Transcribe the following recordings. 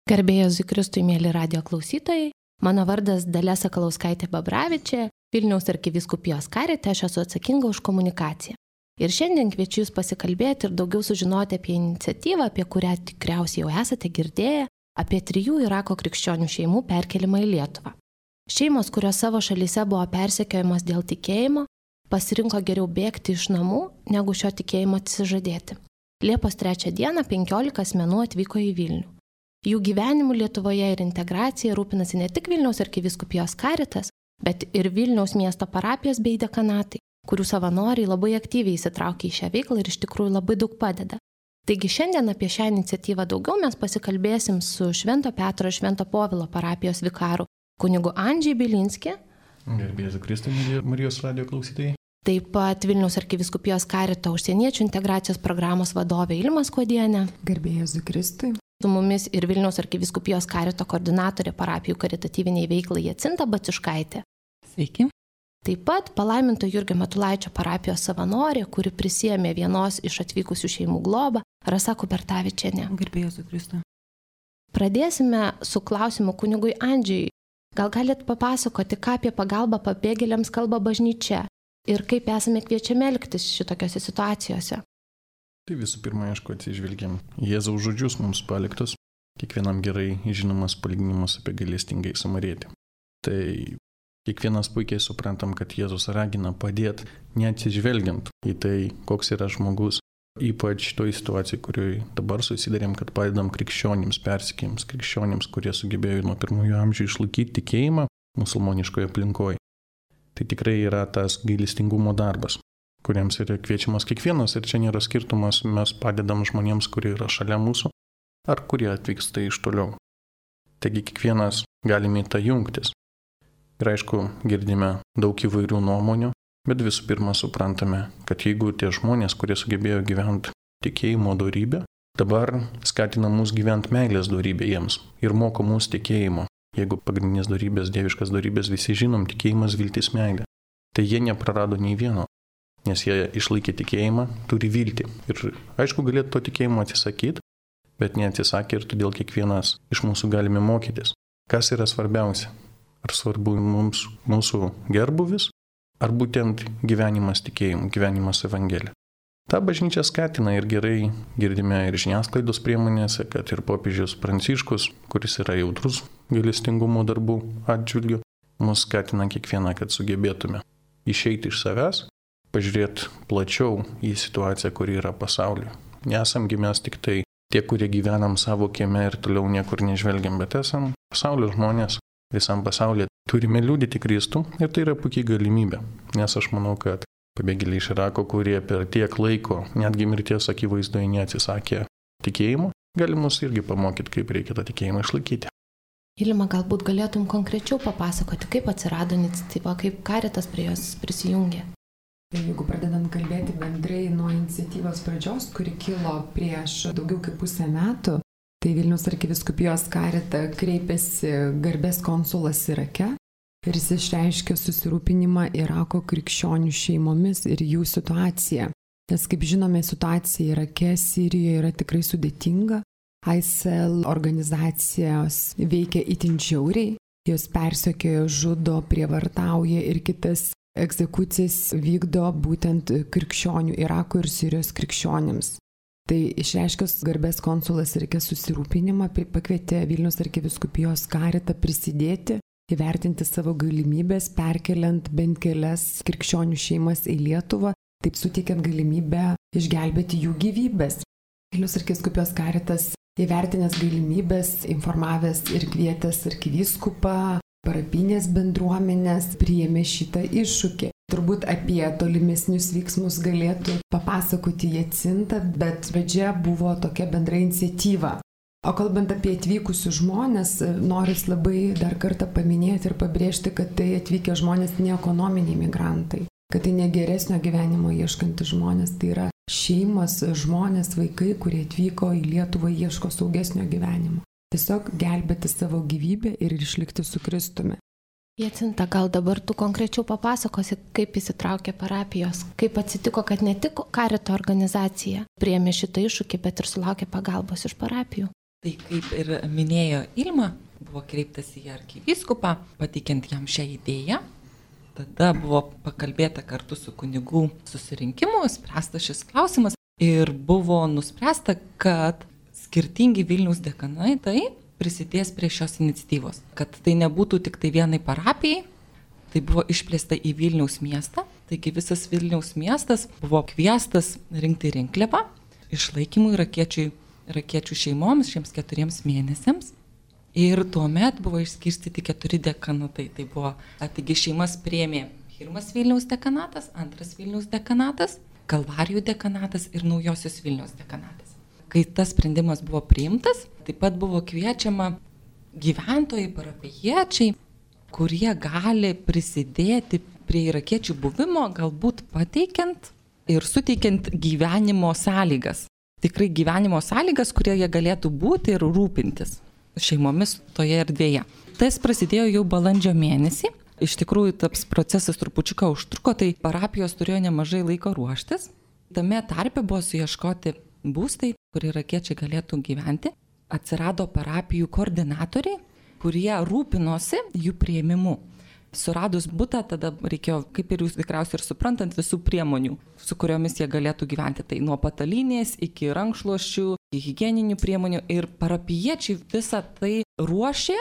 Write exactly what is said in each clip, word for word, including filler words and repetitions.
Garbė Jėzui Kristui, mėly radijo klausytojai, mano vardas Dalia Sakalauskaitė Babravičė, Vilniaus arkivyskupijos karite, aš esu atsakinga už komunikaciją. Ir šiandien kviečiu Jūs pasikalbėti ir daugiau sužinoti apie iniciatyvą, apie kurią tikriausiai jau esate girdėję, apie trijų Irako krikščionių šeimų perkelimą į Lietuvą. Šeimos, kurios savo šalyse buvo persekiojamos dėl tikėjimo, pasirinko geriau bėgti iš namų, negu šio tikėjimo atsižadėti. Liepos trečią dieną penkiolika asmenų atvyko į Vilnių. Jų gyvenimų Lietuvoje ir integracija rūpinasi ne tik Vilniaus arkivyskupijos karitas, bet ir Vilniaus miesto parapijos bei dekanatai, kurių savanoriai labai aktyviai įsitraukia į šią veiklą ir iš tikrųjų labai daug padeda. Taigi šiandien apie šią iniciatyvą daugiau mes pasikalbėsim su Švento Petro ir Švento Povilo parapijos vikaru kunigu Andžiai Bilinski. Garbė Jėzui Kristui, Marijos radijo klausytojai. Taip pat Vilniaus arkivyskupijos karito užsieniečių integracijos programos vadovė Ilma Skuodienė. Garbė Jėzui Kristui. Su mumis ir Vilniaus arkivyskupijos karito koordinatorė parapijų karitatyviniai veiklai Jacinta Baciuškaitė. Sveiki. Taip pat palaiminto Jurgio Matulaičio parapijos savanorė, kuri prisiėmė vienos iš atvykusių šeimų globą, Rasa Kubertavičienė. Garbė Jėzui Kristui. Pradėsime su klausimu kunigui Andžiui. Gal galit papasakoti, ką apie pagalbą pabėgėliams kalba bažnyčia ir kaip esame kviečiami elgtis šitokiose situacijose? Tai visų pirma, aišku, atsižvelgiam Jėzaus žodžius mums paliktus, kiekvienam gerai žinomas palyginimas apie gailestingai samarietį. Tai kiekvienas puikiai suprantam, kad Jėzus ragina padėti, neatsižvelgiant į tai, koks yra žmogus, ypač toj situacijai, kurioje dabar susidarėm, kad padedam krikščionims, persikėjams, krikščionims, kurie sugebėjo nuo pirmųjų amžių išlaikyti tikėjimą musulmoniškoje aplinkoje. Tai tikrai yra tas gailestingumo darbas, kuriems yra kviečiamas kiekvienas ir čia nėra skirtumas, mes padedam žmonėms, kurie yra šalia mūsų ar kurie atvyksta iš toliau. Taigi kiekvienas galime į tą jungtis. Ir aišku, girdime daug įvairių nuomonių, bet visų pirma suprantame, kad jeigu tie žmonės, kurie sugebėjo gyventi tikėjimo dorybę, dabar skatina mus gyventi meilės dorybę jiems ir moko mus tikėjimo. Jeigu pagrindinės dorybės, dieviškas dorybės visi žinom, tikėjimas, viltis, meilė, tai jie neprarado nei vieno. Nes jie išlaikė tikėjimą, turi viltį. Ir aišku, galėtų to tikėjimo atsisakyti, bet neatsisakė ir todėl kiekvienas iš mūsų galime mokytis. Kas yra svarbiausia? Ar svarbu mums mūsų gerbuvis, ar būtent gyvenimas tikėjimu, gyvenimas evangelija? Ta bažnyčia skatina ir gerai girdime ir žiniasklaidos priemonėse, kad ir popiežius Pranciškus, kuris yra jautrus gailestingumo darbų atžvilgiu, mus skatina kiekvieną, kad sugebėtume išeiti iš savęs, pažiūrėti plačiau į situaciją, kuri yra pasaulyje. Nesamgi mes tik tai tie, kurie gyvenam savo kieme ir toliau niekur nežvelgiam, bet esam pasaulio žmonės, visam pasaulyje turime liudyti Kristų ir tai yra puikiai galimybė. Nes aš manau, kad pabėgėliai iš Irako, kurie per tiek laiko, netgi mirties akivaizdoje neatsisakė tikėjimo, gali mus irgi pamokyti, kaip reikia tą tikėjimą išlaikyti. Ilma, galbūt galėtum konkrečiau papasakoti, kaip atsirado iniciatyva, kaip karitas prie jos prisijungė? Jeigu pradedant kalbėti bendrai nuo iniciatyvos pradžios, kuri kilo prieš daugiau kaip pusę metų, tai Vilniaus arkivyskupijos karita kreipėsi garbės konsulas Irake ir jis išreiškė susirūpinimą Irako krikščionių šeimomis ir jų situaciją. Nes, kaip žinome, situacija Irake, Sirijoje yra tikrai sudėtinga. I S L organizacijos veikia itin žiauriai, jos persekioja, žudo, prievartauja ir kitas egzekucijas vykdo būtent krikščionių Irako ir Sirijos krikščionims. Tai išreiškęs garbės konsulas Irake susirūpinimą, pakvietė Vilniaus arkivyskupijos karitą prisidėti, įvertinti savo galimybės, perkeliant bent kelias krikščionių šeimas į Lietuvą, taip suteikiant galimybę išgelbėti jų gyvybės. Vilniaus arkivyskupijos karitas įvertinęs galimybės, informavęs ir kvietęs arkivyskupą, parapinės bendruomenės priėmė šitą iššūkį. Turbūt apie tolimesnius veiksmus galėtų papasakoti Jacinta, bet pradžia buvo tokia bendra iniciatyva. O kalbant apie atvykusius žmonės, noris labai dar kartą paminėti ir pabrėžti, kad tai atvykę žmonės ne ekonominiai migrantai, kad tai ne geresnio gyvenimo ieškantys žmonės, tai yra šeimas, žmonės, vaikai, kurie atvyko į Lietuvą, ieško saugesnio gyvenimo. Tiesiog gelbėti savo gyvybę ir išlikti su Kristumi. Jacinta, gal dabar tu konkrečiau papasakosi, kaip įsitraukė parapijos, kaip atsitiko, kad ne tik karito organizacija priėmė šitą iššūkį, bet ir sulaukė pagalbos iš parapijų? Tai kaip ir minėjo Ilma, buvo kreiptas į arkivyskupą, pateikiant jam šią idėją. Tada buvo pakalbėta kartu su kunigų susirinkimu, spręstas šis klausimas ir buvo nuspręsta, kad skirtingi Vilniaus dekanai tai prisidės prie šios iniciatyvos. Kad tai nebūtų tik tai vienai parapijai, tai buvo išplėsta į Vilniaus miestą. Taigi visas Vilniaus miestas buvo kviestas rinkti rinkliavą išlaikymui irakiečių, irakiečių šeimoms šiems keturiems mėnesiams. Ir tuomet buvo išskirstyti keturi dekanatai. Tai buvo, taigi šeimas priėmė pirmas Vilniaus dekanatas, antras Vilniaus dekanatas, Kalvarijų dekanatas ir Naujosios Vilniaus dekanatas. Kai tas sprendimas buvo priimtas, taip pat buvo kviečiama gyventojai, parapijiečiai, kurie gali prisidėti prie irakiečių buvimo, galbūt pateikiant ir suteikiant gyvenimo sąlygas. Tikrai gyvenimo sąlygas, kurie jie galėtų būti ir rūpintis šeimomis toje erdvėje. Tas prasidėjo jau balandžio mėnesį. Iš tikrųjų, tas procesas trupučiuką užtruko, tai parapijos turėjo nemažai laiko ruoštis. Tame tarpe buvo suieškoti būstai, kur irakiečiai galėtų gyventi. Atsirado parapijų koordinatoriai, kurie rūpinosi jų priėmimu. Suradus butą, tada reikėjo, kaip ir jūs tikriausiai ir suprantant, visų priemonių, su kuriomis jie galėtų gyventi. Tai nuo patalynės iki rankšluosčių, iki higieninių priemonių. Ir parapijiečiai visą tai ruošė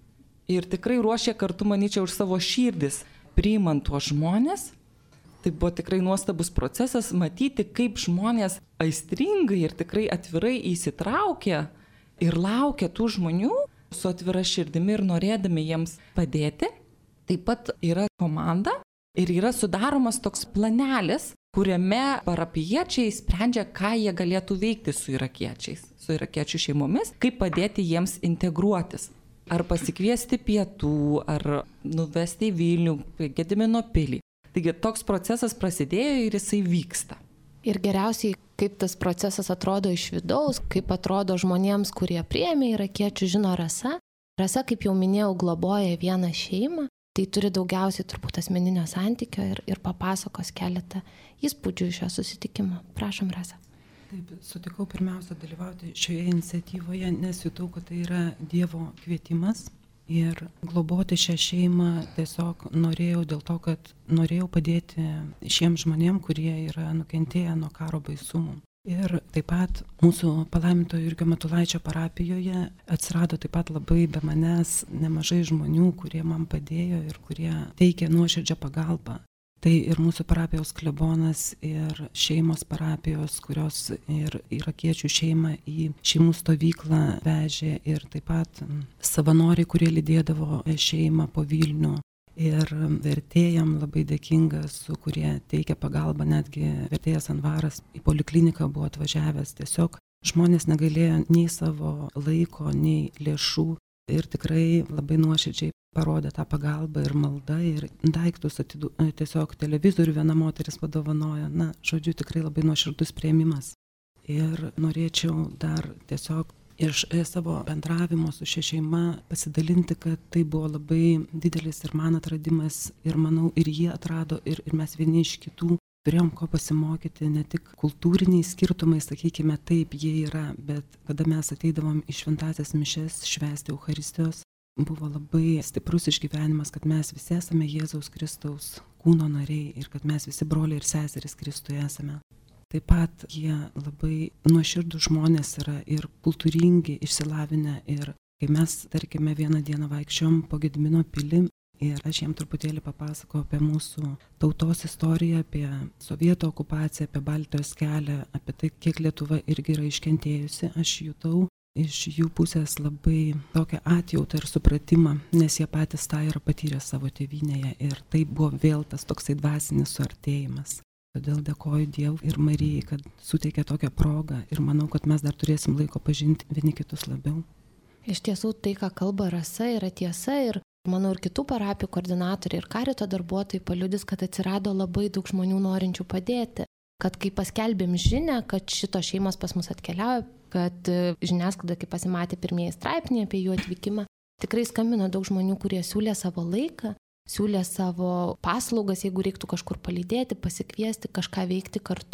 ir tikrai ruošė kartu, manyčiau, už savo širdis, priimant tuos žmonės. Tai buvo tikrai nuostabus procesas matyti, kaip žmonės aistringai ir tikrai atvirai įsitraukė ir laukė tų žmonių su atvira širdimi ir norėdami jiems padėti. Taip pat yra komanda ir yra sudaromas toks planelis, kuriame parapijiečiai sprendžia, ką jie galėtų veikti su irakiečiais, su irakiečių šeimomis, kaip padėti jiems integruotis. Ar pasikviesti pietų, ar nuvesti į Vilnių, Gedimino pilį. Taigi toks procesas prasidėjo ir jisai vyksta. Ir geriausiai, kaip tas procesas atrodo iš vidaus, kaip atrodo žmonėms, kurie priėmė irakiečių, žino Rasa. Rasa, kaip jau minėjau, globoja vieną šeimą, tai turi daugiausiai turbūt asmeninio santykio ir, ir papasakos keletą įspūdžių iš šio susitikimo. Prašom, Rasa. Taip, sutikau pirmiausia dalyvauti šioje iniciatyvoje, nes jutau, kad tai yra Dievo kvietimas ir globoti šią šeimą tiesiog norėjau dėl to, kad norėjau padėti šiems žmonėm, kurie yra nukentėję nuo karo baisumų. Ir taip pat mūsų palaiminto Jurgio Matulaičio parapijoje atsirado taip pat labai be manęs nemažai žmonių, kurie man padėjo ir kurie teikė nuoširdžią pagalbą. Tai ir mūsų parapijos klebonas ir šeimos parapijos, kurios ir irakiečių šeimą į šeimų stovyklą vežė ir taip pat savanoriai, kurie lydėdavo šeimą po Vilnių. Ir vertėjam labai dėkingas, su kurie teikia pagalbą, netgi vertėjas Anvaras į polikliniką buvo atvažiavęs. Tiesiog žmonės negalėjo nei savo laiko, nei lėšų ir tikrai labai nuoširdžiai parodė tą pagalbą ir maldą ir daiktus atidu, tiesiog televizorių viena moteris padovanojo. Na, žodžiu, tikrai labai nuoširdus priėmimas. Ir norėčiau dar tiesiog iš savo bendravimo su šia šeima pasidalinti, kad tai buvo labai didelis ir man atradimas ir manau ir jie atrado ir, ir mes vieni iš kitų turėjom ko pasimokyti, ne tik kultūriniai skirtumai, sakykime, taip jie yra, bet kada mes ateidavom į šventąsias mišes švęsti Eucharistijos, buvo labai stiprus išgyvenimas, kad mes visi esame Jėzaus Kristaus kūno nariai ir kad mes visi broliai ir seserys Kristuje esame. Taip pat jie labai nuoširdūs žmonės yra ir kultūringi, išsilavinę ir kai mes, tarkime, vieną dieną vaikščiom po Gedimino pilį ir aš jiem truputėlį papasakojau apie mūsų tautos istoriją, apie sovietų okupaciją, apie Baltijos kelią, apie tai, kiek Lietuva irgi yra iškentėjusi, aš jutau iš jų pusės labai tokią atjautą ir supratimą, nes jie patys tą yra patyrę savo tėvynėje ir tai buvo vėl tas toksai dvasinis suartėjimas. Todėl dėkoju Dievui ir Marijai, kad suteikė tokią progą ir manau, kad mes dar turėsim laiko pažinti vieni kitus labiau. Iš tiesų tai, ką kalba Rasa, yra tiesa ir manau ir kitų parapijų koordinatoriai ir karito darbuotojai paliudys, kad atsirado labai daug žmonių norinčių padėti. Kad kai paskelbėm žinią, kad šitos šeimos pas mus atkeliauja, kad žiniasklaida, kai pasimatė pirmieji straipsniai apie jų atvykimą, tikrai skambino daug žmonių, kurie siūlė savo laiką, siūlė savo paslaugas, jeigu reiktų kažkur palydėti, pasikviesti, kažką veikti kartu.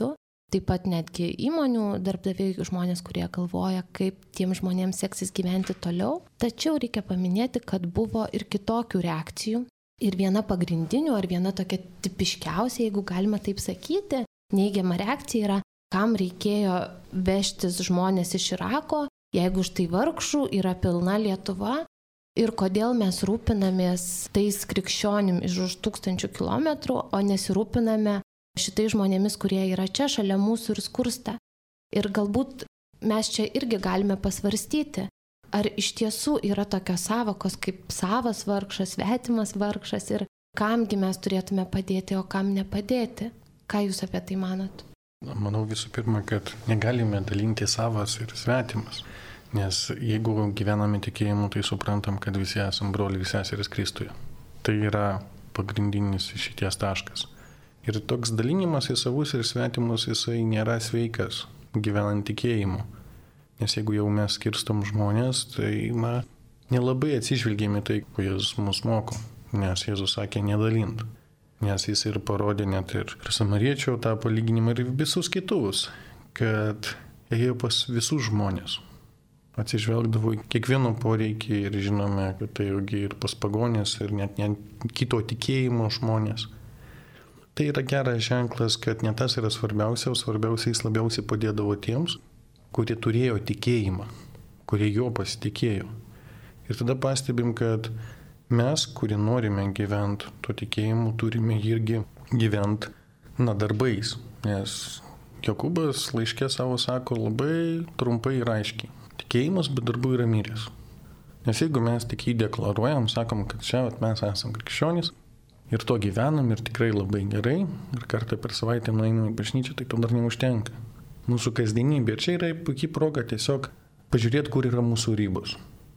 taip pat netgi įmonių darbdaviai, žmonės, kurie galvoja, kaip tiem žmonėms seksis gyventi toliau. Tačiau reikia paminėti, kad buvo ir kitokių reakcijų. Ir viena pagrindinių, ar viena tokia tipiškiausia, jeigu galima taip sakyti, neigiama reakcija yra, kam reikėjo vežtis žmonės iš Irako, jeigu štai vargšų yra pilna Lietuva ir kodėl mes rūpinamės tais krikščionim iš už tūkstančių kilometrų, o nesirūpiname šitai žmonėmis, kurie yra čia šalia mūsų ir skursta. Ir galbūt mes čia irgi galime pasvarstyti, ar iš tiesų yra tokios savokos kaip savas vargšas, svetimas vargšas ir kamgi mes turėtume padėti, o kam nepadėti. Ką jūs apie tai manot? Manau visų pirma, kad negalime dalinti savas ir svetimas, nes jeigu gyvename tikėjimu, tai suprantam, kad visi esam broliai ir seserys Kristuje. Tai yra pagrindinis išeities taškas. Ir toks dalinimas į savus ir svetimus, jisai nėra sveikas gyvenant tikėjimu. Nes jeigu jau mes skirstom žmonės, tai na, nelabai atsižvelgėme tai, ko Jėzus mus moko, nes Jėzus sakė nedalint. Nes jis ir parodė net ir samariečio tą palyginimą ir visus kitus, kad ėjo pas visus žmonės. Atsižvelgdavo į kiekvieno poreikį ir žinome, kad tai irgi ir pas pagonės ir net, net kito tikėjimo žmonės. Tai yra geras ženklas, kad ne tas yra svarbiausia, o svarbiausia jis labiausiai padėdavo tiems, kurie turėjo tikėjimą, kurie jo pasitikėjo. Ir tada pastebim, kad mes, kurie norime gyventi tuo tikėjimu, turime irgi gyventi, na, darbais. Nes Jokūbas laiške savo sako labai trumpai ir aiškiai. Tikėjimas be darbų yra miręs. Nes jeigu mes tik jį deklaruojam, sakom, kad čia mes esam krikščionys ir to gyvenam ir tikrai labai gerai, ir kartą per savaitę nueinam į bažnyčią, tai to dar neužtenka. Mūsų kasdienybė. Ir čia yra puikiai proga tiesiog pažiūrėti, kur yra mūsų ribos.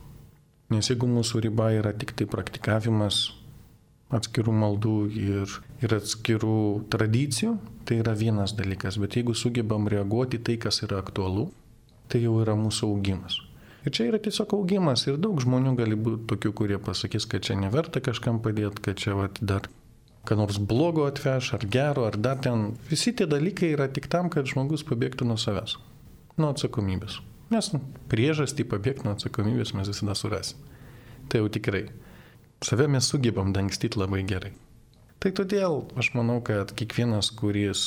Nes jeigu mūsų riba yra tik tai praktikavimas atskirų maldų ir, ir atskirų tradicijų, tai yra vienas dalykas. Bet jeigu sugebam reaguoti tai, kas yra aktualu, tai jau yra mūsų augimas. Ir čia yra tiesiog augimas. Ir daug žmonių gali būti tokių, kurie pasakys, kad čia neverta kažkam padėti, kad čia vat, dar ką nors blogo atveš, ar gero, ar dar ten. Visi tie dalykai yra tik tam, kad žmogus pabėgtų nuo savęs, nuo atsakomybės. Nes priežastį pabėgti nuo atsakomybės mes visada surasim. Tai jau tikrai. Save mes sugebam dangstyti labai gerai. Tai todėl aš manau, kad kiekvienas, kuris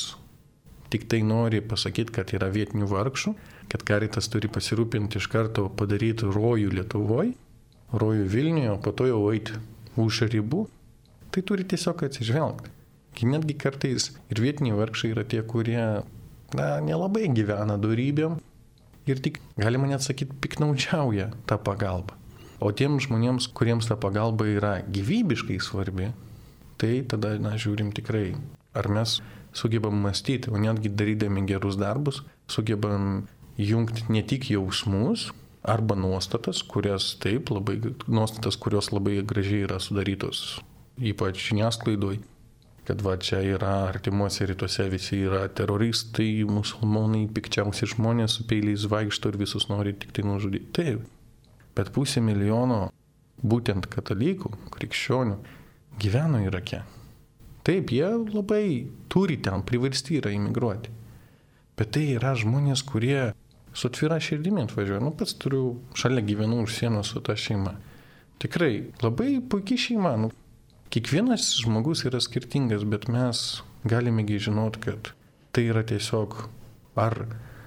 tik tai nori pasakyti, kad yra vietinių vargšų, kad Caritas turi pasirūpinti iš karto padaryti rojų Lietuvoje, rojų Vilniuje, o po to jau eiti už ribų, tai turi tiesiog atsižvelgti. Netgi kartais ir vietiniai vargšai yra tie, kurie na, nelabai gyvena dorybėm ir tik, galima net sakyti, piknaudžiauja tą pagalbą. O tiems žmonėms, kuriems ta pagalba yra gyvybiškai svarbi, tai tada na, žiūrim tikrai, ar mes sugebam mąstyti, o netgi darydami gerus darbus, sugebam jungti ne tik jausmus arba nuostatas, kurias taip, labai, nuostatas, kurios labai gražiai yra sudarytos, ypač žiniasklaidoj, kad va čia yra artimuose rytuose visi yra teroristai, musulmonai, pikčiausi žmonės su peiliais vaikšto ir visus nori tik tai nužudyti. Taip, bet pusė milijono būtent katalikų, krikščionių gyveno Irake. Taip, jie labai turi ten, priversti yra imigruoti. Bet tai yra žmonės, kurie su atvira širdimi atvažiuoja. Nu, pats turiu, šalia gyvenu už sienos su ta šeima. Tikrai, labai puikiai šeima. Nu, kiekvienas žmogus yra skirtingas, bet mes galime žinoti, kad tai yra tiesiog ar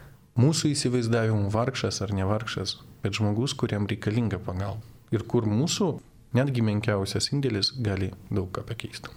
mūsų įsivaizdavimų vargšas ar nevargšas, bet žmogus, kuriam reikalinga pagalba. Ir kur mūsų netgi menkiausias indėlis gali daug ką pakeisti.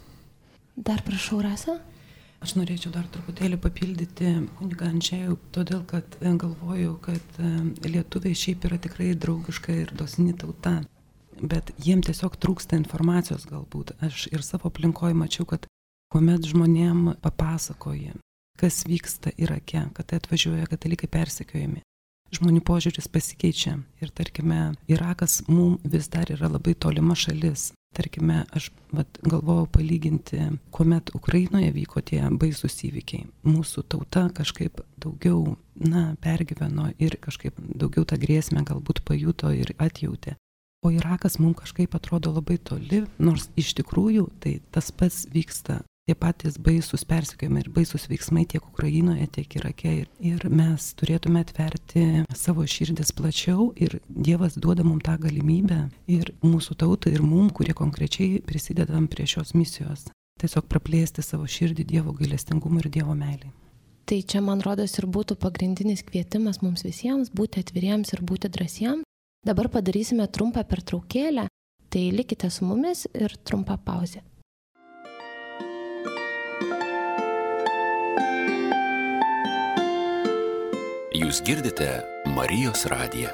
Dar prašau, Rasa. Aš norėčiau dar truputėlį papildyti kunigą Andžejų, todėl kad galvoju, kad lietuviai šiaip yra tikrai draugiška ir dosni tauta, bet jiem tiesiog trūksta informacijos galbūt. Aš ir savo aplinkoje mačiau, kad kuomet žmonėm papasakoja, kas vyksta Irake, kad tai atvažiuoja katalikai persekiojami, žmonių požiūris pasikeičia ir tarkime, Irakas mums vis dar yra labai tolima šalis. Tarkime, aš vat, galvojau palyginti, kuomet Ukrainoje vyko tie baisūs įvykiai. Mūsų tauta kažkaip daugiau na, pergyveno ir kažkaip daugiau tą grėsmę galbūt pajuto ir atjautė. O Irakas mums kažkaip atrodo labai toli, nors iš tikrųjų tai tas pats vyksta tie patys baisus persekiojimai ir baisus veiksmai tiek Ukrainoje, tiek Irake. Ir, ir mes turėtume atverti savo širdis plačiau ir Dievas duoda mums tą galimybę ir mūsų tautai, ir mums, kurie konkrečiai prisidedam prie šios misijos. Tiesiog praplėsti savo širdį Dievo gailestingumui ir Dievo meilei. Tai čia, man rodos, ir būtų pagrindinis kvietimas mums visiems būti atviriems ir būti drąsiems. Dabar padarysime trumpą pertraukėlę, tai likite su mumis ir trumpa pauzė. Jūs girdite Marijos radiją.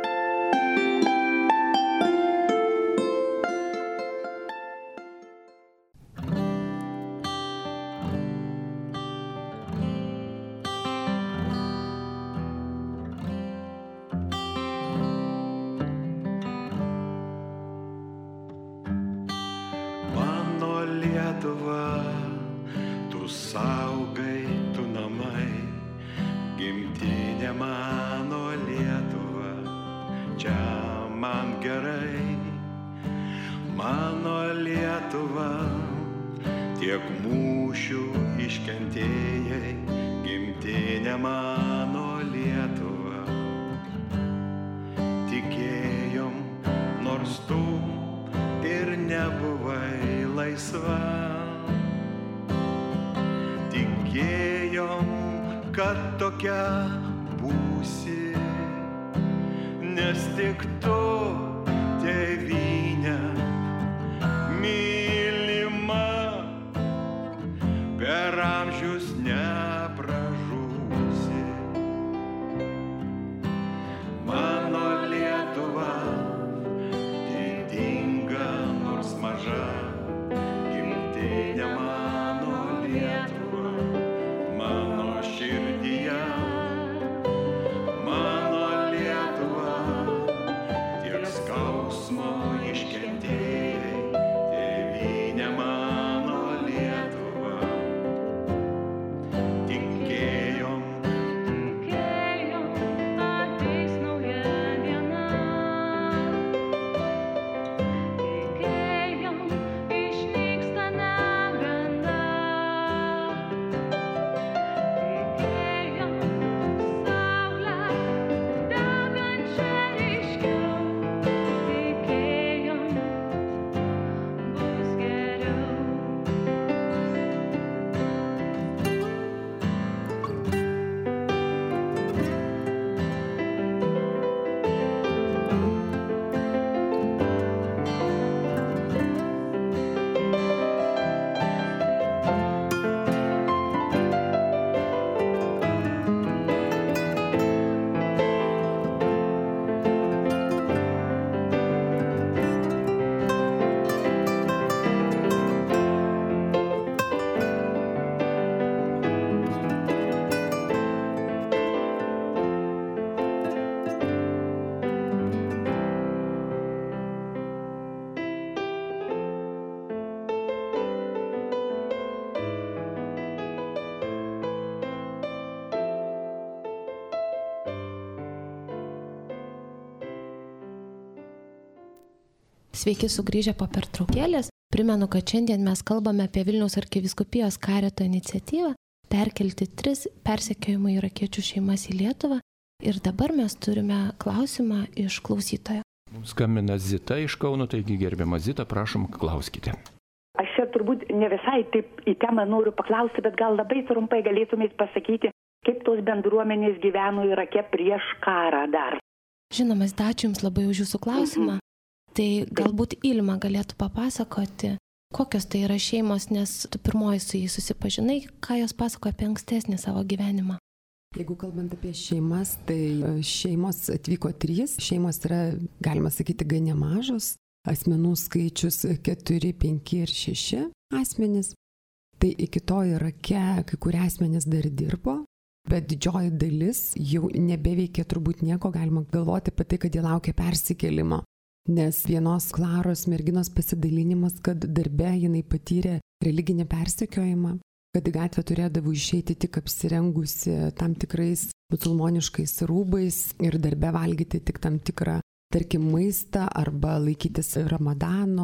Sveiki sugrįžę po pertraukėlės. Primenu, kad šiandien mes kalbame apie Vilniaus arkivyskupijos karito iniciatyvą perkelti tris persekiojimų irakiečių šeimas į Lietuvą. Ir dabar mes turime klausimą iš klausytojo. Mums skambina Zita iš Kauno, taigi gerbiama Zita, prašom, klauskite. Aš čia turbūt ne visai taip į temą noriu paklausti, bet gal labai trumpai galėtumėt pasakyti, kaip tos bendruomenės gyveno Irake prieš karą dar. Žinoma, ačiū Jums labai už Jūsų klausimą. Mhm. Tai galbūt Ilma galėtų papasakoti, kokios tai yra šeimos, nes tu pirmoji su jais susipažinai, ką jos pasakoja apie ankstesnį savo gyvenimą. Jeigu kalbant apie šeimas, tai šeimos atvyko trys. Šeimos yra, galima sakyti, gan nemažos. Asmenų skaičius keturi, penki ir šeši asmenys. Tai iki to Irake kai kurie asmenys dar dirbo, bet didžioji dalis jau nebeveikia turbūt nieko, galima galvoti apie tai, kad jie laukia persikėlimo. Nes vienos Klaros merginos pasidalinimas, kad darbe jinai patyrė religinį persekiojimą, kad į gatvę turėdavo išeiti tik apsirengusi tam tikrais musulmoniškais rūbais ir darbe valgyti tik tam tikrą, tarkim, maistą arba laikytis Ramadano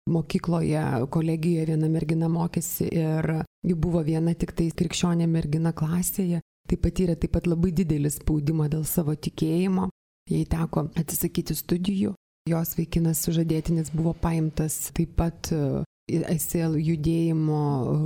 mokykloje, kolegijoje viena mergina mokėsi ir ji buvo viena tik tai krikščionė mergina klasėje. Tai patyrė taip pat labai didelį spaudimą dėl savo tikėjimo. Jai teko atsisakyti studijų. Jos vaikinas sužadėtinis buvo paimtas taip pat I C L judėjimo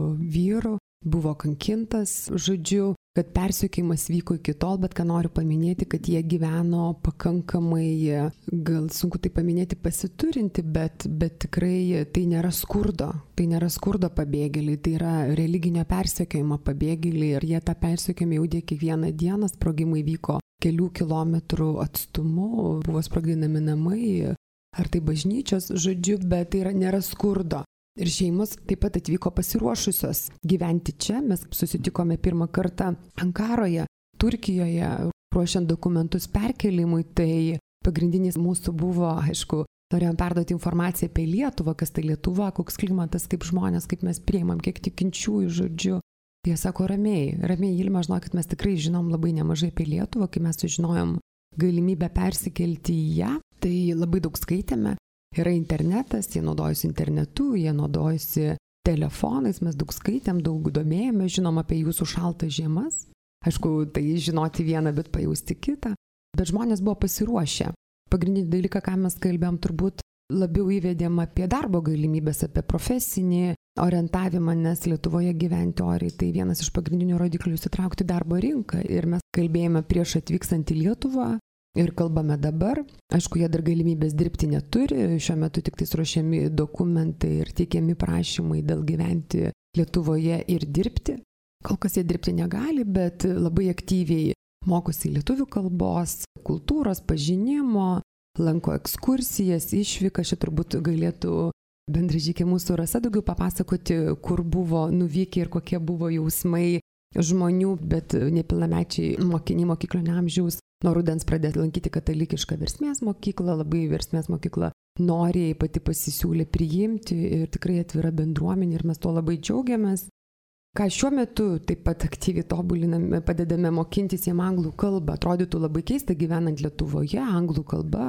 vyru, buvo kankintas, žodžiu, kad persekiojimas vyko iki tol, bet ką noriu paminėti, kad jie gyveno pakankamai, gal sunku tai paminėti, pasiturinti, bet, bet tikrai tai nėra skurdo, tai nėra skurdo pabėgėliai, tai yra religinio persekiojimo pabėgėliai ir jie tą persekiojimą jaudė kiekvieną dieną, sprogimai vyko kelių kilometrų atstumu, buvo sprogdinami namai, ar tai bažnyčios, žodžiu, bet tai yra, nėra skurdo. Ir šeimos taip pat atvyko pasiruošusios gyventi čia. Mes susitikome pirmą kartą Ankaroje, Turkijoje, ruošiant dokumentus perkelimui. Tai pagrindinis mūsų buvo, aišku, norėjom perduoti informaciją apie Lietuvą, kas tai Lietuva, koks klimatas, kaip žmonės, kaip mes priimam, kiek tikinčiųjų, žodžiu. Jie sako ramiai, ramiai Ilma, žinokit, mes tikrai žinom labai nemažai apie Lietuvą, kai mes sužinojom galimybę persikelti į ją, tai labai daug skaitėme. Yra internetas, jie naudojasi internetu, jie naudojasi telefonais, mes daug skaitėm, daug domėjome, žinom apie jūsų šaltas žiemas. Aišku, tai žinoti vieną, bet pajausti kitą. Bet žmonės buvo pasiruošę. Pagrindinį dalyką, ką mes kalbėjom, turbūt labiau įvedėm apie darbo galimybės, apie profesinį orientavimą, nes Lietuvoje gyventi oriai. Tai vienas iš pagrindinių rodiklių įsitraukti darbo rinką. Ir mes kalbėjome prieš atvykstant į Lietuvą. Ir kalbame dabar, aišku, jie dar galimybės dirbti neturi, šiuo metu tik tais ruošiami dokumentai ir teikiami prašymai dėl gyventi Lietuvoje ir dirbti. Kol kas jie dirbti negali, bet labai aktyviai mokosi lietuvių kalbos, kultūros, pažinimo, lanko ekskursijas, išvykas, čia turbūt galėtų bendražykė mūsų Rasa daugiau papasakoti, kur buvo nuvykę ir kokie buvo jausmai žmonių, bet nepilnamečiai mokiniai mokyklinio amžiaus nuo rudens pradėti lankyti katalikišką versmės mokyklą, labai versmės mokykla noriai pati pasisiūlė priimti ir tikrai atvira bendruomenė ir mes to labai džiaugiamės. Ką šiuo metu taip pat aktyviai tobuliname, padedame mokintis jiem anglų kalbą. Atrodytų labai keista gyvenant Lietuvoje, anglų kalba,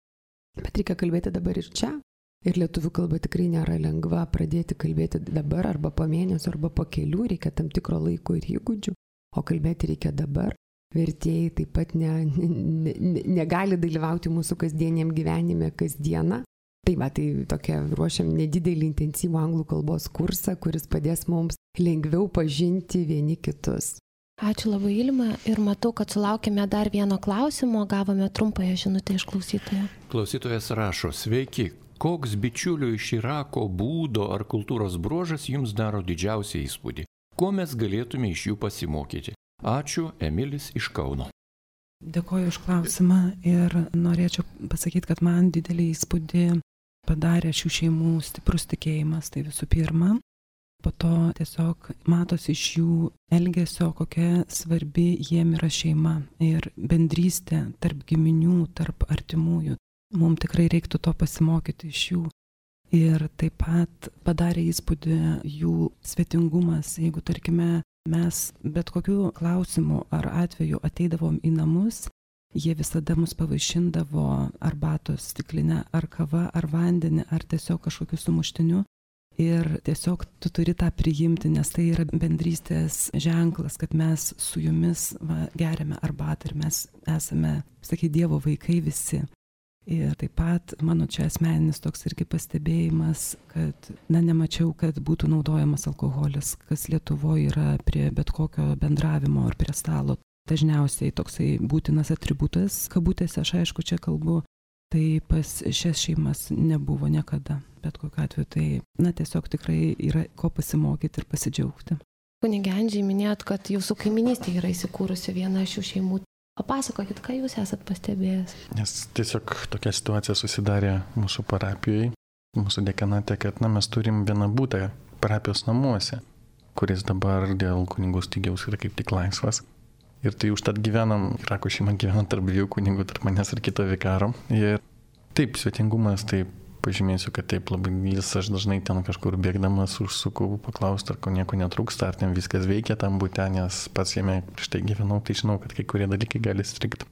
bet reikia kalbėti dabar ir čia. Ir lietuvių kalba tikrai nėra lengva pradėti kalbėti dabar arba po mėnesio arba po kelių, reikia tam tikro laiko ir įgūdžių, o kalbėti reikia dabar. Vertėjai taip pat ne, ne, ne, negali dalyvauti mūsų kasdieniam gyvenime kasdieną. Tai va, tai tokia ruošiam nedidelį intensyvų anglų kalbos kursą, kuris padės mums lengviau pažinti vieni kitus. Ačiū labai Ilma ir matau, kad sulaukėme dar vieno klausimo, gavome trumpąją žinutę iš klausytojo. Klausytojas rašo, sveiki, koks bičiulių iš Irako būdo ar kultūros bruožas jums daro didžiausią įspūdį? Ko mes galėtume iš jų pasimokyti? Ačiū, Emilis iš Kauno. Dėkoju už klausimą ir norėčiau pasakyti, kad man didelį įspūdį padarė šių šeimų stiprus tikėjimas, tai visų pirma. Po to tiesiog matosi iš jų elgesio, kokia svarbi jiem yra šeima ir bendrystė tarp giminių, tarp artimųjų. Mums tikrai reiktų to pasimokyti iš jų. Ir taip pat padarė įspūdį jų svetingumas, jeigu tarkime mes bet kokiu klausimu ar atveju ateidavom į namus, jie visada mus pavaišindavo arbatos stiklinę, ar kava, ar vandenį, ar tiesiog kažkokiu sumuštiniu. Ir tiesiog tu turi tą priimti, nes tai yra bendrystės ženklas, kad mes su jumis va, geriame arbatą ir mes esame, sakai, Dievo vaikai visi. Ir taip pat mano čia asmeninis toks irgi pastebėjimas, kad, na, nemačiau, kad būtų naudojamas alkoholis, kas Lietuvoje yra prie bet kokio bendravimo ar prie stalo. Dažniausiai toksai būtinas atributas, kabutėse, aš aišku čia kalbu, tai pas šias šeimas nebuvo niekada. Bet kokiu atveju tai, na, tiesiog tikrai yra ko pasimokyti ir pasidžiaugti. Kunige Andžiai, minėjot, kad jūsų kaiminystė yra įsikūrusi viena iš šių šeimų. Papasakokit, ką jūs esat pastebėjęs. Nes tiesiog tokia situacija susidarė mūsų parapijoje, mūsų dekanate, kad na, mes turim vieną būtą parapijos namuose, kuris dabar dėl kunigų stygiaus yra kaip tik laisvas. Ir tai užtat gyvenam, Irako šeima gyvena tarp dviejų kunigų, tarp manęs ir kito vikaro. Ir taip, svetingumas, taip, pažymėsiu, kad taip labai vis aš dažnai ten kažkur bėgdamas užsuku paklausti, ar ko nieko netrūksta, ar ten viskas veikia tam būte, nes pats jame prieš tai gyvenau, tai žinau, kad kai kurie dalykai gali strigti.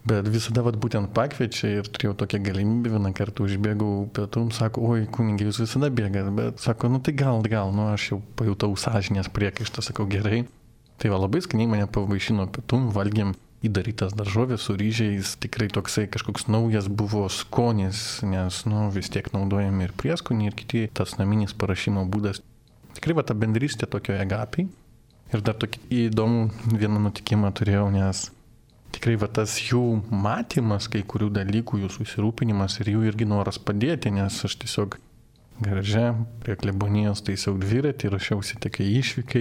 Bet visada vat, būtent pakviečia ir turėjau tokią galimybę, vieną kartą užbėgau pietum, sako, oi, kunigė, jūs visada bėgat, bet sako, nu tai gal, gal, nu aš jau pajutau sąžinės priekaištą, sakau, gerai. Tai va labai skaniai mane pavaišino pietum, valgėm įdarytas daržovės su ryžiais, tikrai toksai kažkoks naujas buvo skonis, nes, nu, vis tiek naudojami ir prieskoniai, ir kiti tas naminis parašymo būdas. Tikrai va ta bendrystė tokioje agapiai. Ir dar tokį įdomų vieną nutikimą turėjau, nes tikrai va tas jų matymas kai kurių dalykų, jų susirūpinimas ir jų irgi noras padėti, nes aš tiesiog garaže prie klebonijos taisiau dviratį, rašiausi tokiai išvykai.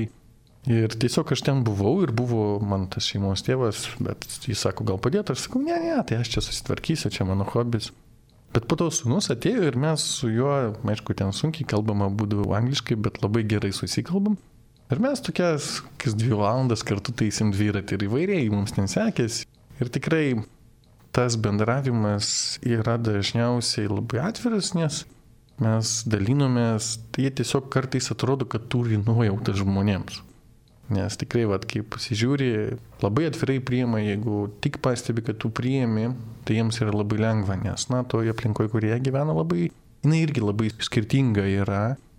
Ir tiesiog aš ten buvau ir buvo man tas šeimos tėvas, bet jis sako, gal padėtų, aš sakau, ne, ne, tai aš čia susitvarkysiu, čia mano hobis. Bet po to sūnus atėjo ir mes su juo, aišku, ten sunkiai kalbama būdavo angliškai, bet labai gerai susikalbam. Ir mes tokias, kas dvi valandas kartu taisim dviratį ir įvairiai mums ten sekėsi. Ir tikrai tas bendravimas yra dažniausiai labai atviras, nes mes dalinomės, tai jie tiesiog kartais atrodo, kad turi nuojautą žmonėms. Nes tikrai, vat, kai pasižiūri, labai atvirai priima, jeigu tik pastebi, kad tu priimi, tai jiems yra labai lengva, nes, na, toje aplinkoje, kurie gyvena, labai, jinai irgi labai skirtinga yra.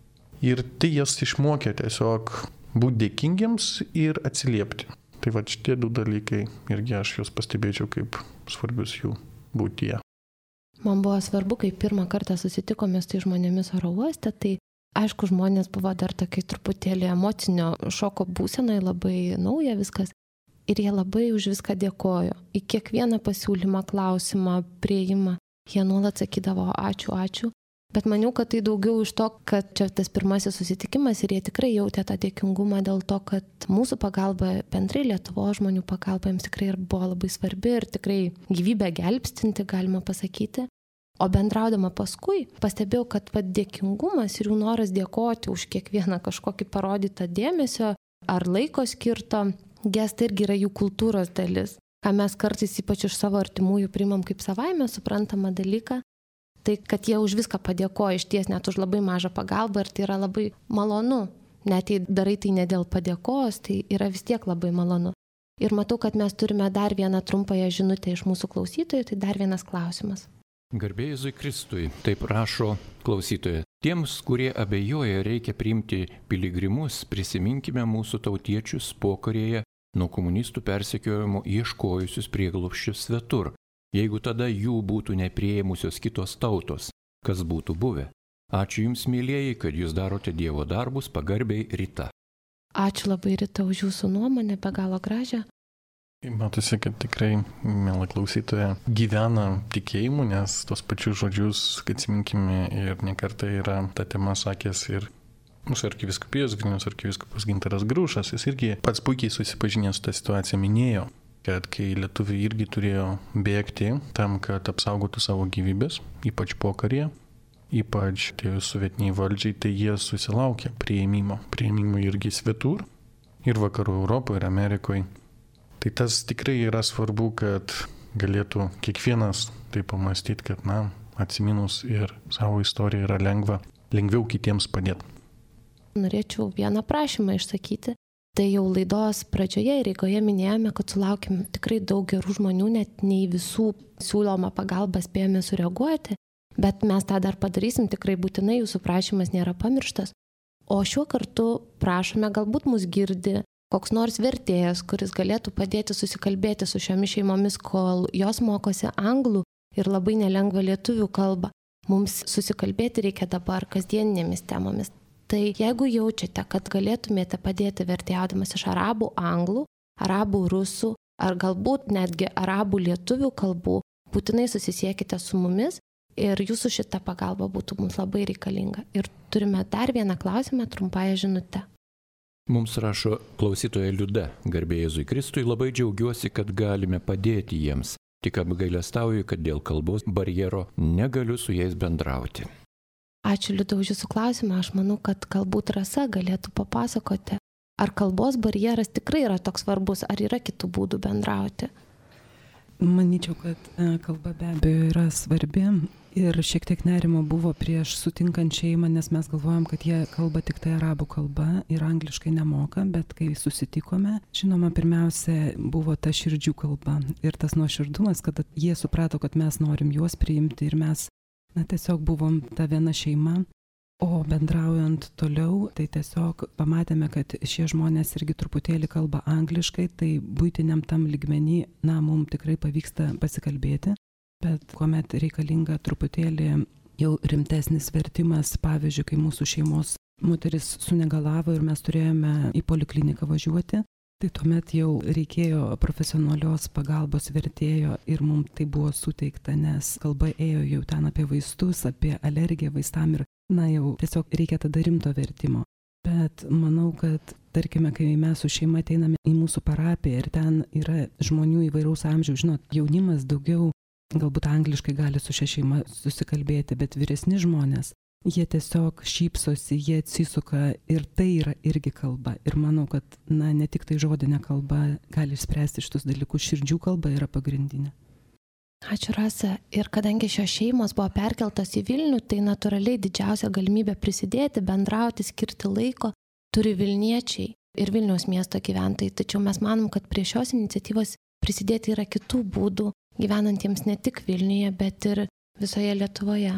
Ir tai jas išmokė tiesiog būti dėkingiams ir atsiliepti. Tai va šitie du dalykai irgi aš juos pastebėčiau kaip svarbius jų būtyje. Man buvo svarbu, kai pirmą kartą susitikome su tai žmonėmis oro uoste, tai aišku, žmonės buvo dar tokiai truputėlį emocinio šoko būsenai, labai nauja viskas. Ir jie labai už viską dėkojo. Į kiekvieną pasiūlymą, klausimą, prieimą, jie nuolat sakydavo ačiū, ačiū. Bet maniau, kad tai daugiau iš to, kad čia tas pirmasis susitikimas ir jie tikrai jautė tą dėkingumą dėl to, kad mūsų pagalba, bendrai Lietuvos žmonių pagalba jiems tikrai ir buvo labai svarbi ir tikrai gyvybę gelbstinti, galima pasakyti. O bendraudama paskui pastebėjau, kad va, dėkingumas ir jų noras dėkoti už kiekvieną kažkokį parodytą dėmesio ar laiko skirto gestą irgi yra jų kultūros dalis, ką mes kartais ypač iš savo artimųjų priimam kaip savaime suprantamą dalyką. Tai, kad jie už viską padėkoja, išties net už labai mažą pagalbą ir tai yra labai malonu. Net jei darai tai ne dėl padėkos, tai yra vis tiek labai malonu. Ir matau, kad mes turime dar vieną trumpąją žinutę iš mūsų klausytojų, tai dar vienas klausimas. Garbė Jėzui Kristui, taip rašo klausytoja. Tiems, kurie abejoja, reikia priimti piligrimus, prisiminkime mūsų tautiečius pokarėje nuo komunistų persekiojimo ieškojusius prieglobsčių svetur. Jeigu tada jų būtų nepriėmusios kitos tautos, kas būtų buvę? Ačiū Jums, mylėjai, kad Jūs darote Dievo darbus, pagarbiai Rita. Ačiū labai Rita už Jūsų nuomonę, be galo gražią. Matosi, kad tikrai, mėla klausytoja, gyvena tikėjimu, nes tos pačius žodžius, atsiminkime, ir nekartą yra ta tema sakęs ir mūsų arkivyskupijos, Vilniaus arkiviskupas Gintaras Grušas, jis irgi pats puikiai susipažinęs su tą situaciją minėjo, kad kai lietuviai irgi turėjo bėgti tam, kad apsaugotų savo gyvybės, ypač pokaryje, ypač atėjus sovietiniai valdžiai, tai jie susilaukė priėmimo, priėmimo irgi svetur, ir vakarų Europoje, ir Amerikoje. Tai tas tikrai yra svarbu, kad galėtų kiekvienas tai pamastyti, kad, na, atsiminus ir savo istoriją yra lengva, lengviau kitiems padėti. Norėčiau vieną prašymą išsakyti. Tai jau laidos pradžioje ir eigoje minėjome, kad sulaukėm tikrai daug gerų žmonių, net nei visų siūloma pagalba spėjome sureaguoti, bet mes tą dar padarysim, tikrai būtinai jūsų prašymas nėra pamirštas. O šiuo kartu prašome, galbūt mus girdi koks nors vertėjas, kuris galėtų padėti susikalbėti su šiomis šeimomis, kol jos mokosi anglų ir labai nelengva lietuvių kalbą. Mums susikalbėti reikia dabar kasdieninėmis temomis. Tai jeigu jaučiate, kad galėtumėte padėti vertėjaudamas iš arabų anglų, arabų rusų ar galbūt netgi arabų lietuvių kalbų, būtinai susisiekite su mumis ir jūsų šita pagalba būtų mums labai reikalinga. Ir turime dar vieną klausimą trumpąją žinutę. Mums rašo klausytoja Liuda. Garbė Jėzui Kristui, labai džiaugiuosi, kad galime padėti jiems. Tik apgailestauju, kad dėl kalbos barjero negaliu su jais bendrauti. Ačiū Liuda už jūsų klausimą. Aš manau, kad galbūt Rasa galėtų papasakoti, ar kalbos barjeras tikrai yra toks svarbus, ar yra kitų būdų bendrauti. Manyčiau, kad kalba be abejo yra svarbi ir šiek tiek nerimo buvo prieš sutinkant šeimą, nes mes galvojom, kad jie kalba tik tai arabų kalba ir angliškai nemoka, bet kai susitikome, žinoma, pirmiausia buvo ta širdžių kalba ir tas nuoširdumas, kad jie suprato, kad mes norim juos priimti ir mes na, tiesiog buvom ta viena šeima. O bendraujant toliau, tai tiesiog pamatėme, kad šie žmonės irgi truputėlį kalba angliškai, tai buitiniam tam lygmenį, na, mums tikrai pavyksta pasikalbėti, bet kuomet reikalinga truputėlį jau rimtesnis vertimas, pavyzdžiui, kai mūsų šeimos moteris sunegalavo ir mes turėjome į polikliniką važiuoti, tai tuomet jau reikėjo profesionalios pagalbos vertėjo ir mums tai buvo suteikta, nes kalba ėjo jau ten apie vaistus, apie alergiją vaistam ir na jau tiesiog reikia tada rimto vertimo. Bet manau, kad tarkime, kai mes su šeima ateiname į mūsų parapiją ir ten yra žmonių įvairaus amžiaus, žinot, jaunimas daugiau galbūt angliškai gali su šia šeima susikalbėti, bet vyresni žmonės, jie tiesiog šypsosi, jie atsisuka ir tai yra irgi kalba. Ir manau, kad na, ne tik tai žodinė kalba gali išspręsti šitus dalykus, širdžių kalba yra pagrindinė. Ačiū, Rasa. Ir kadangi šios šeimos buvo perkeltos į Vilnių, tai natūraliai didžiausia galimybė prisidėti, bendrauti, skirti laiko turi Vilniečiai ir Vilniaus miesto gyventojai. Tačiau mes manom, kad prie šios iniciatyvos prisidėti yra kitų būdų, gyvenantiems ne tik Vilniuje, bet ir visoje Lietuvoje.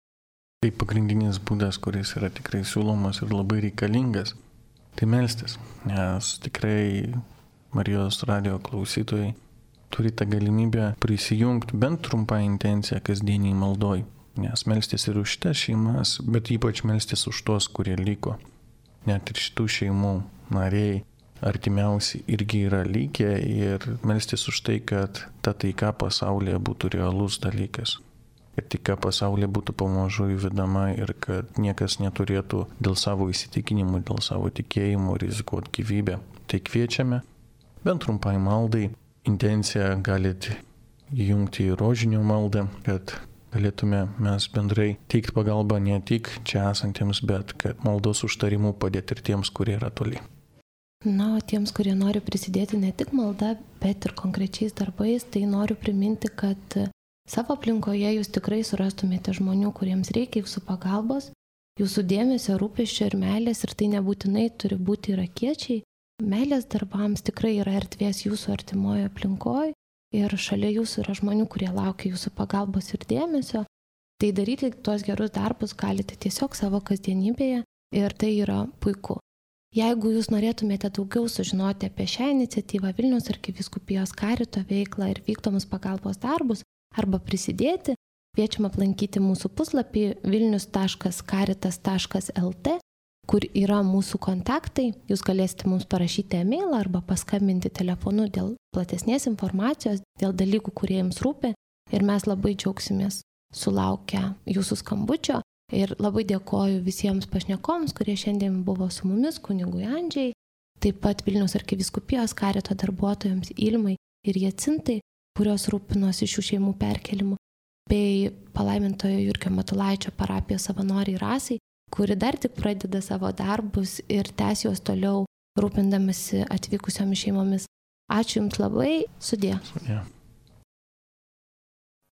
Tai pagrindinis būdas, kuris yra tikrai siūlomas ir labai reikalingas, tai melstis. Nes tikrai Marijos radijo klausytojai turite galimybę prisijungti bent trumpą intenciją kasdieniai maldoj, nes melstis ir už šitas šeimas, bet ypač melstis už tuos, kurie liko. Net ir šitų šeimų nariai artimiausi irgi yra likę ir melstis už tai, kad ta taika pasaulyje būtų realus dalykas. Ir taika pasaulyje būtų pamažu įvedama ir kad niekas neturėtų dėl savo įsitikinimų, dėl savo tikėjimų rizikuoti gyvybę. Tai kviečiame bent trumpai maldai. Intenciją galite įjungti į rožinio maldą, kad galėtume mes bendrai teikti pagalbą ne tik čia esantiems, bet kad maldos užtarimų padėti ir tiems, kurie yra toli. Na, o tiems, kurie nori prisidėti ne tik malda, bet ir konkrečiais darbais, tai noriu priminti, kad savo aplinkoje jūs tikrai surastumėte žmonių, kuriems reikia jūsų pagalbos, jūsų dėmesio, rūpesčio ir meilės, ir tai nebūtinai turi būti irakiečiai. Meilės darbams tikrai yra erdvės jūsų artimoje aplinkoje ir šalia jūsų yra žmonių, kurie laukia jūsų pagalbos ir dėmesio. Tai daryti tuos gerus darbus galite tiesiog savo kasdienybėje ir tai yra puiku. Jeigu jūs norėtumėte daugiau sužinoti apie šią iniciatyvą, Vilniaus arkivyskupijos karito veiklą ir vykdomus pagalbos darbus arba prisidėti, kviečiam aplankyti mūsų puslapį vilnius taškas karitas taškas lt, kur yra mūsų kontaktai. Jūs galėsite mums parašyti e-mailą arba paskambinti telefonu dėl platesnės informacijos, dėl dalykų, kurie jums rūpi. Ir mes labai džiaugsimės sulaukę jūsų skambučio. Ir labai dėkoju visiems pašnekoms, kurie šiandien buvo su mumis, kunigui Andžiai, taip pat Vilniaus arkivyskupijos karito darbuotojams Ilmai ir Jacintai, kurios rūpinosi šių šeimų perkelimu, bei palaimintojo Jurgio Matulaičio parapijos savanoriai Rasai, kuri dar tik pradeda savo darbus ir tęs juos toliau rūpindamasi atvykusiomis šeimomis. Ačiū Jums labai, sudie. Sudie.